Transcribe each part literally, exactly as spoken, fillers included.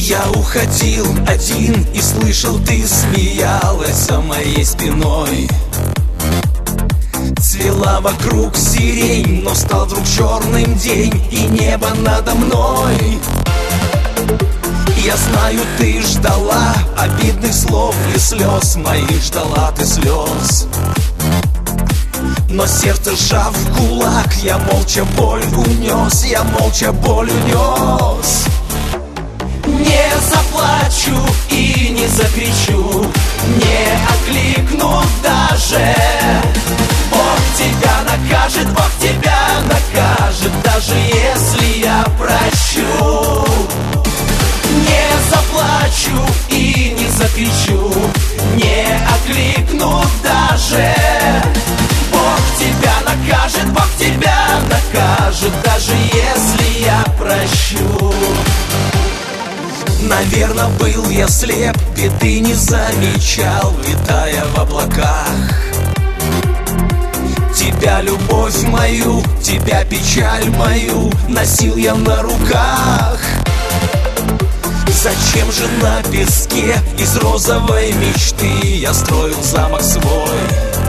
Я уходил один и слышал, ты смеялась за моей спиной. Цвела вокруг сирень, но стал вдруг черным день, и небо надо мной. Я знаю, ты ждала обидных слов и слез, моих ждала ты слез. Но сердце сжав в кулак, я молча боль унес, я молча боль унес. Не заплачу и не закричу, не окликну даже. Бог тебя накажет, Бог тебя накажет, даже если я прощу. Не заплачу и не закричу, не окликну даже. Бог тебя накажет, Бог тебя накажет, даже если я прощу. Наверно, был я слеп, беды не замечал, витая в облаках. Тебя, любовь мою, тебя, печаль мою, носил я на руках. Зачем же на песке из розовой мечты я строил замок свой?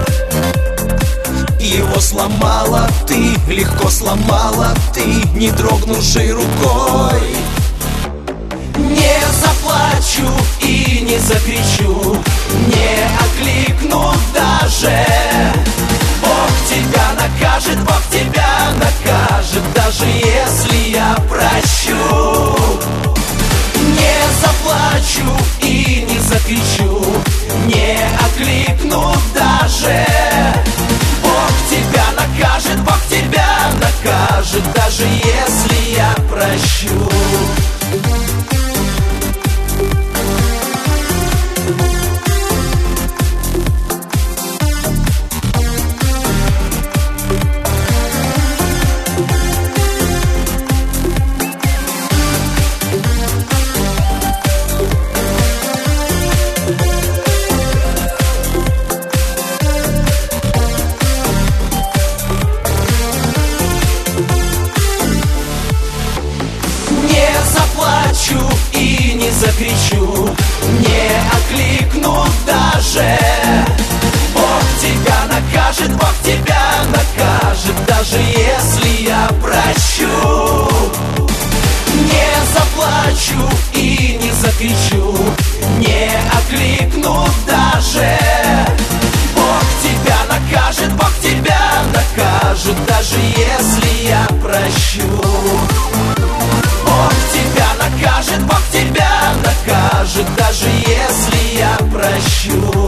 Его сломала ты, легко сломала ты, не дрогнувшей рукой. Не заплачу и не закричу, не окликну даже. Бог тебя накажет, Бог тебя накажет, даже если я прощу. Не заплачу и не закричу, не окликну даже. Бог тебя накажет, Бог тебя накажет, даже если я прощу. И не закричу, не окликну даже. Бог тебя накажет, Бог тебя накажет, даже если я прощу. Не заплачу и не закричу, не окликну даже. Бог тебя накажет, Бог тебя накажет, даже если я прощу. Бог тебя накажет, Бог тебя накажет, даже если я прощу.